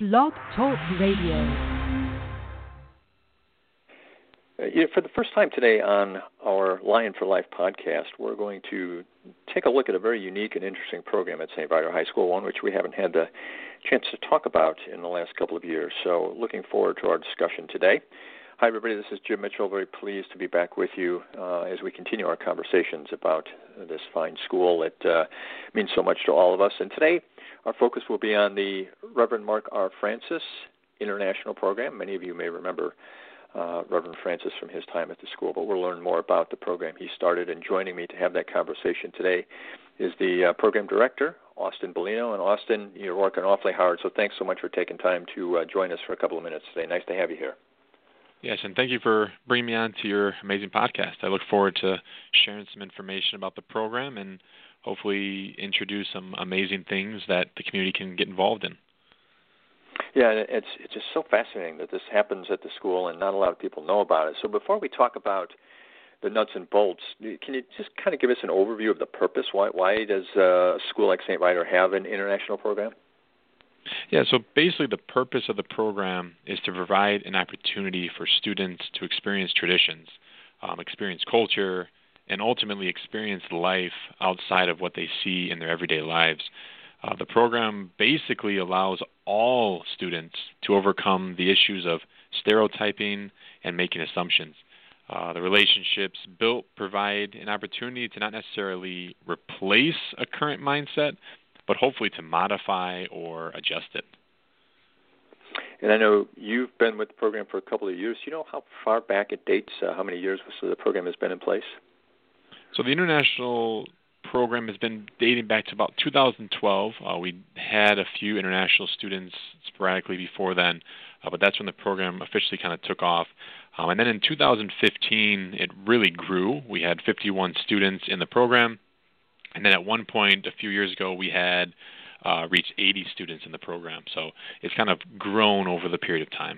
Blog Talk Radio. For the first time today on our Lion for Life podcast, we're going to take a look at a very unique and interesting program at St. Viator High School, one which we haven't had the chance to talk about in the last couple of years. So looking forward to our discussion today. Hi, everybody. This is Jim Mitchell. Very pleased to be back with you as we continue our conversations about this fine school that means so much to all of us. And today, our focus will be on the Reverend Mark R. Francis International Program. Many of you may remember Reverend Francis from his time at the school, but we'll learn more about the program he started. And joining me to have that conversation today is the program director, Austin Bellino. And Austin, you're working awfully hard, so thanks so much for taking time to join us for a couple of minutes today. Nice to have you here. Yes, and thank you for bringing me on to your amazing podcast. I look forward to sharing some information about the program and hopefully introduce some amazing things that the community can get involved in. Yeah, and it's just so fascinating that this happens at the school and not a lot of people know about it. So before we talk about the nuts and bolts, can you just kind of give us an overview of the purpose? Why does a school like St. Viator have an international program? Yeah, so basically the purpose of the program is to provide an opportunity for students to experience traditions, experience culture, and ultimately experience life outside of what they see in their everyday lives. The program basically allows all students to overcome the issues of stereotyping and making assumptions. The relationships built provide an opportunity to not necessarily replace a current mindset, but hopefully to modify or adjust it. And I know you've been with the program for a couple of years. Do you know how far back it dates, how many years the program has been in place? So the international program has been dating back to about 2012. We had a few international students sporadically before then, but that's when the program officially kind of took off. And then in 2015, it really grew. We had 51 students in the program. And then at one point, a few years ago, we had reached 80 students in the program. So it's kind of grown over the period of time.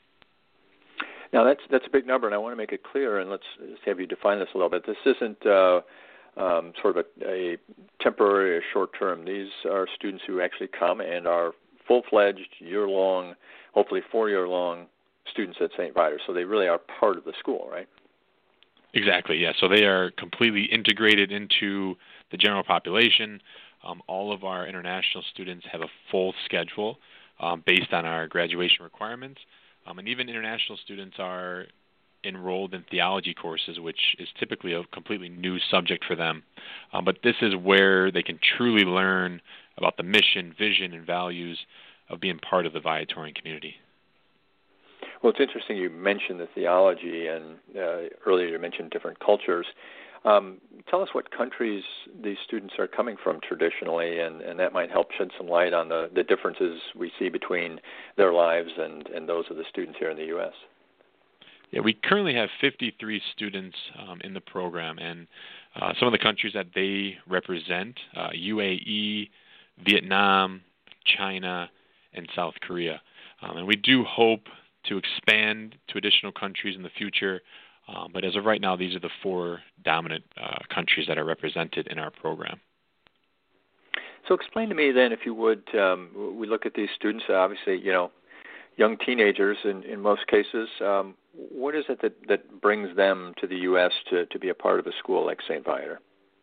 Now, that's a big number, and I want to make it clear, and let's have you define this a little bit. This isn't sort of a temporary or short-term. These are students who actually come and are full-fledged, year-long, hopefully 4-year-long students at St. Viator. So they really are part of the school, right? Exactly, yeah. So they are completely integrated into the general population. All of our international students have a full schedule based on our graduation requirements. And even international students are enrolled in theology courses, which is typically a completely new subject for them. But this is where they can truly learn about the mission, vision, and values of being part of the Viatorian community. Well, it's interesting you mentioned the theology, and earlier you mentioned different cultures. Tell us what countries these students are coming from traditionally, and that might help shed some light on the differences we see between their lives and those of the students here in the U.S. Yeah, we currently have 53 students in the program, and some of the countries that they represent, UAE, Vietnam, China, and South Korea. And we do hope to expand to additional countries in the future, but as of right now, these are the 4 dominant countries that are represented in our program. So explain to me then, if you would, we look at these students, obviously, young teenagers in most cases. What is it that brings them to the U.S. to be a part of a school like St. Viator?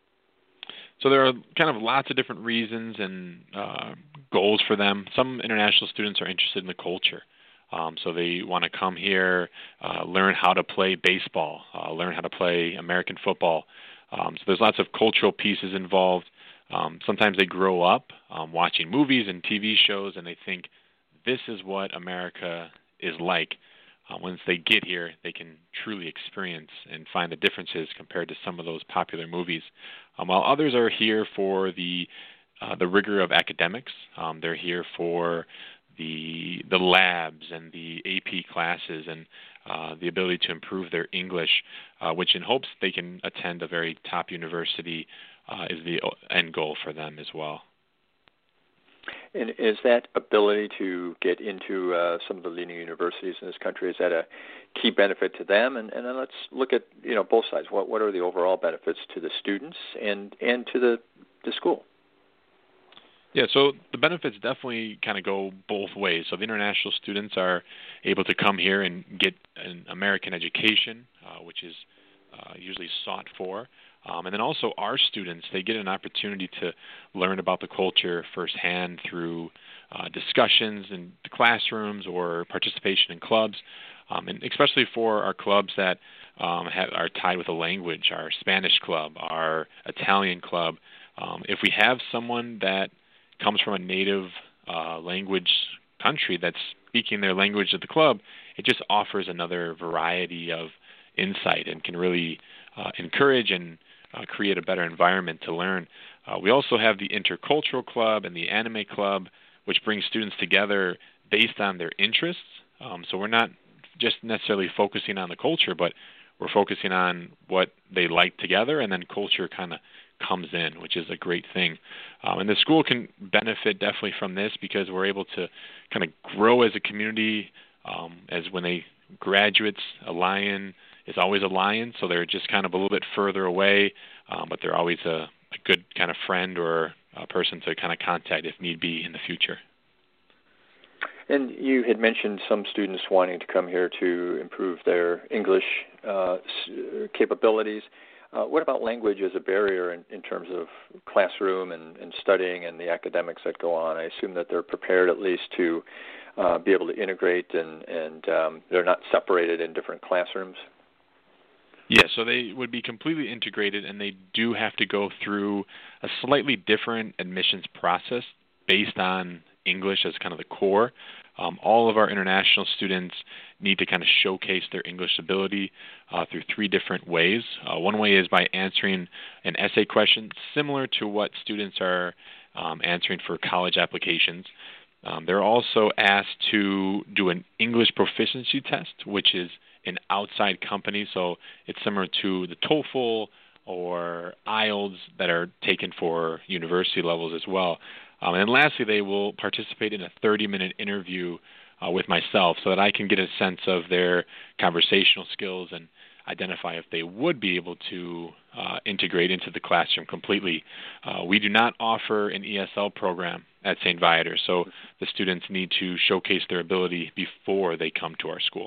So there are kind of lots of different reasons and goals for them. Some international students are interested in the culture. So they want to come here, learn how to play baseball, learn how to play American football. So there's lots of cultural pieces involved. Sometimes they grow up watching movies and TV shows, and they think this is what America is like. Once they get here, they can truly experience and find the differences compared to some of those popular movies. While others are here for the rigor of academics, they're here for the labs and the AP classes and the ability to improve their English, which in hopes they can attend a very top university is the end goal for them as well. And is that ability to get into some of the leading universities in this country, is that a key benefit to them? And then let's look at both sides. What are the overall benefits to the students and to the school? Yeah, so the benefits definitely kind of go both ways. So the international students are able to come here and get an American education, which is usually sought for. And then also our students, they get an opportunity to learn about the culture firsthand through discussions in the classrooms or participation in clubs, and especially for our clubs that are tied with a language, our Spanish club, our Italian club. If we have someone that comes from a native language country that's speaking their language at the club, it just offers another variety of insight and can really encourage and create a better environment to learn. We also have the Intercultural Club and the Anime Club, which brings students together based on their interests. So we're not just necessarily focusing on the culture, but we're focusing on what they like together, and then culture kind of comes in, which is a great thing. And the school can benefit definitely from this because we're able to kind of grow as a community. As when they graduates, a lion is always a lion, so they're just kind of a little bit further away, but they're always a good kind of friend or a person to kind of contact if need be in the future. And you had mentioned some students wanting to come here to improve their English capabilities. What about language as a barrier in terms of classroom and studying and the academics that go on? I assume that they're prepared at least to be able to integrate and they're not separated in different classrooms? Yeah, so they would be completely integrated, and they do have to go through a slightly different admissions process based on English as kind of the core. All of our international students need to kind of showcase their English ability through three different ways. One way is by answering an essay question similar to what students are answering for college applications. They're also asked to do an English proficiency test, which is an outside company, so it's similar to the TOEFL or IELTS that are taken for university levels as well. And then lastly, they will participate in a 30-minute interview with myself so that I can get a sense of their conversational skills and identify if they would be able to integrate into the classroom completely. We do not offer an ESL program at St. Viator, so the students need to showcase their ability before they come to our school.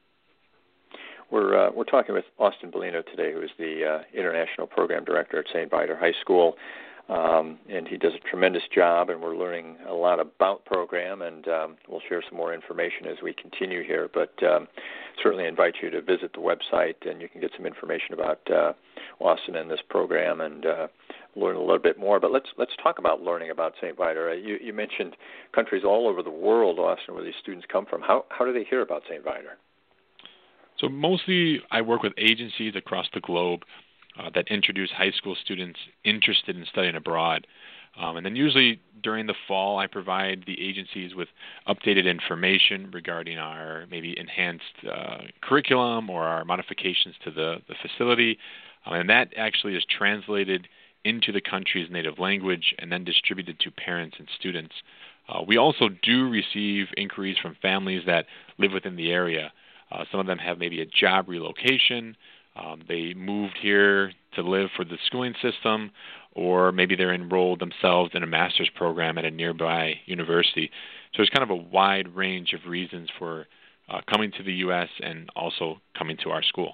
We're talking with Austin Bellino today, who is the International Program Director at St. Viator High School, and he does a tremendous job, and we're learning a lot about program, and we'll share some more information as we continue here, but certainly invite you to visit the website, and you can get some information about Austin and this program and learn a little bit more. But let's talk about learning about St. Viator. You mentioned countries all over the world, Austin, where these students come from. How do they hear about St. Viator? So mostly I work with agencies across the globe that introduce high school students interested in studying abroad. And then usually during the fall, I provide the agencies with updated information regarding our maybe enhanced curriculum or our modifications to the facility. And that actually is translated into the country's native language and then distributed to parents and students. We also do receive inquiries from families that live within the area. Some of them have maybe a job relocation. They moved here to live for the schooling system, or maybe they're enrolled themselves in a master's program at a nearby university. So there's kind of a wide range of reasons for coming to the U.S. and also coming to our school.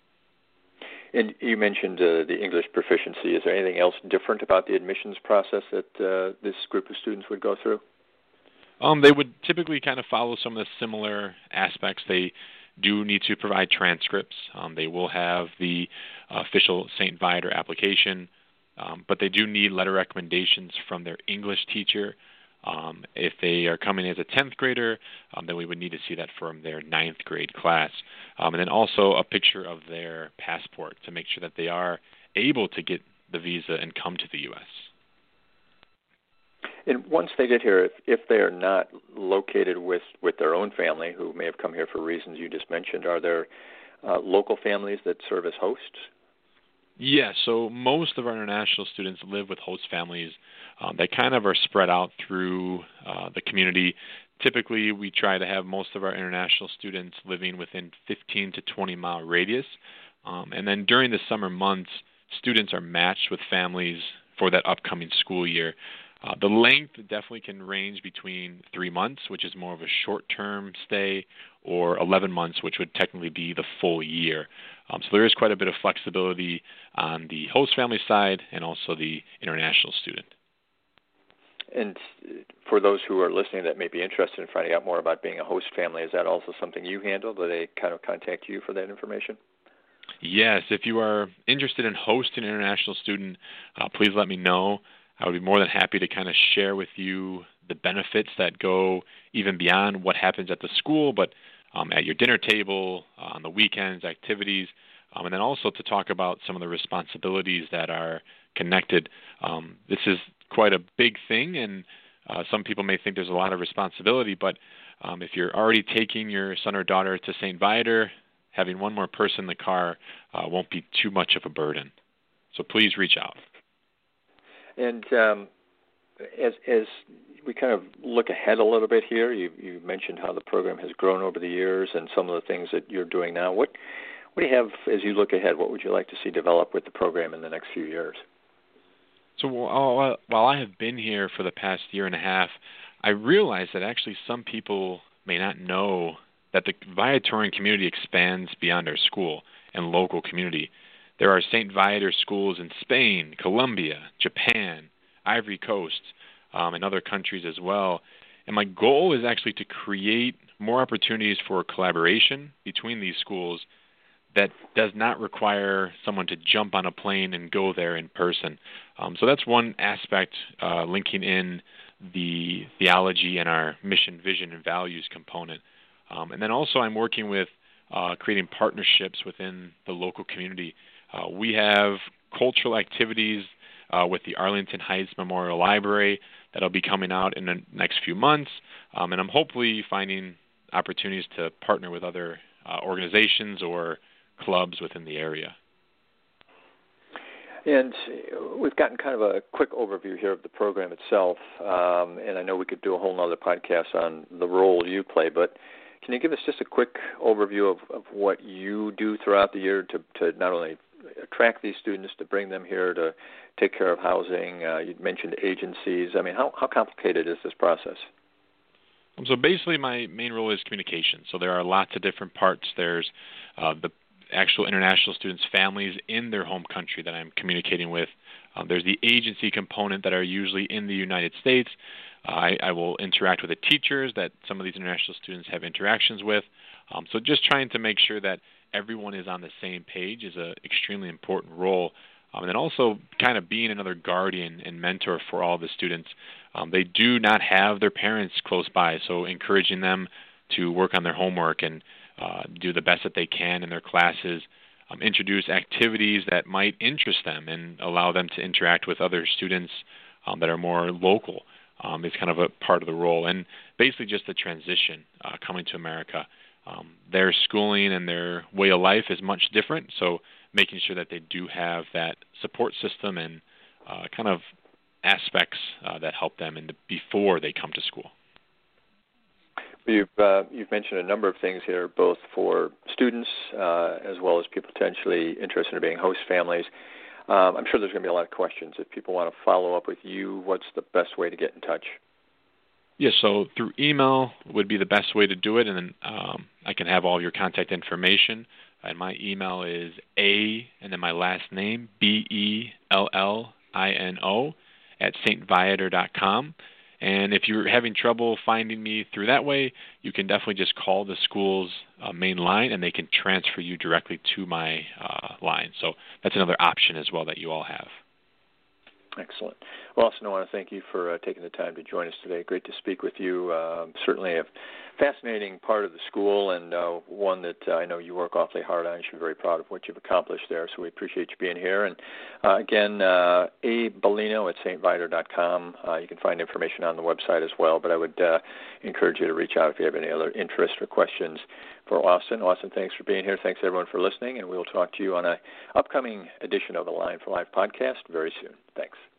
And you mentioned the English proficiency. Is there anything else different about the admissions process that this group of students would go through? They would typically kind of follow some of the similar aspects. They do need to provide transcripts. They will have the official St. Viator application, but they do need letter recommendations from their English teacher. If they are coming as a 10th grader, then we would need to see that from their 9th grade class. And then also a picture of their passport to make sure that they are able to get the visa and come to the U.S. And once they get here, if they are not located with their own family, who may have come here for reasons you just mentioned, are there local families that serve as hosts? Yes, so most of our international students live with host families that kind of are spread out through the community. Typically, we try to have most of our international students living within 15 to 20 mile radius. And then during the summer months, students are matched with families for that upcoming school year. The length definitely can range between 3 months, which is more of a short-term stay, or 11 months, which would technically be the full year. So there is quite a bit of flexibility on the host family side and also the international student. And for those who are listening that may be interested in finding out more about being a host family, is that also something you handle? Do they kind of contact you for that information? Yes, if you are interested in hosting an international student, please let me know. I would be more than happy to kind of share with you the benefits that go even beyond what happens at the school, but at your dinner table, on the weekends, activities, and then also to talk about some of the responsibilities that are connected. This is quite a big thing, and some people may think there's a lot of responsibility, but if you're already taking your son or daughter to St. Viator, having one more person in the car won't be too much of a burden. So please reach out. And as we kind of look ahead a little bit here, you mentioned how the program has grown over the years and some of the things that you're doing now. What do you have as you look ahead? What would you like to see develop with the program in the next few years? So while I have been here for the past year and a half, I realize that actually some people may not know that the Viatorian community expands beyond our school and local community. There are St. Viator schools in Spain, Colombia, Japan, Ivory Coast, and other countries as well. And my goal is actually to create more opportunities for collaboration between these schools that does not require someone to jump on a plane and go there in person. So that's one aspect, linking in the theology and our mission, vision, and values component. And then also I'm working with creating partnerships within the local community. We have cultural activities with the Arlington Heights Memorial Library that'll be coming out in the next few months, and I'm hopefully finding opportunities to partner with other organizations or clubs within the area. And we've gotten kind of a quick overview here of the program itself, and I know we could do a whole other podcast on the role you play, but can you give us just a quick overview of what you do throughout the year to not only attract these students, to bring them here, to take care of housing? You mentioned agencies. I mean, how complicated is this process? So basically my main role is communication. So there are lots of different parts. There's the actual international students' families in their home country that I'm communicating with. There's the agency component that are usually in the United States. I will interact with the teachers that some of these international students have interactions with. So just trying to make sure that everyone is on the same page is an extremely important role. And then also kind of being another guardian and mentor for all the students. They do not have their parents close by, so encouraging them to work on their homework and do the best that they can in their classes, introduce activities that might interest them and allow them to interact with other students that are more local. Is kind of a part of the role. And basically just the transition coming to America. Their schooling and their way of life is much different, so making sure that they do have that support system and kind of aspects that help them before they come to school. You've mentioned a number of things here, both for students as well as people potentially interested in being host families. I'm sure there's going to be a lot of questions. If people want to follow up with you, what's the best way to get in touch? Yes, so through email would be the best way to do it, and then I can have all your contact information. And my email is A, and then my last name, BELLINO, @stviator.com. And if you're having trouble finding me through that way, you can definitely just call the school's main line, and they can transfer you directly to my line. So that's another option as well that you all have. Excellent. Well, Austin, I want to thank you for taking the time to join us today. Great to speak with you. Certainly a fascinating part of the school, and one that I know you work awfully hard on. You should be very proud of what you've accomplished there, so we appreciate you being here. And again, A. Bellino at stviator.com. You can find information on the website as well, but I would encourage you to reach out if you have any other interest or questions for Austin. Austin, thanks for being here. Thanks, everyone, for listening, and we'll talk to you on an upcoming edition of the Line for Life podcast very soon. Thanks.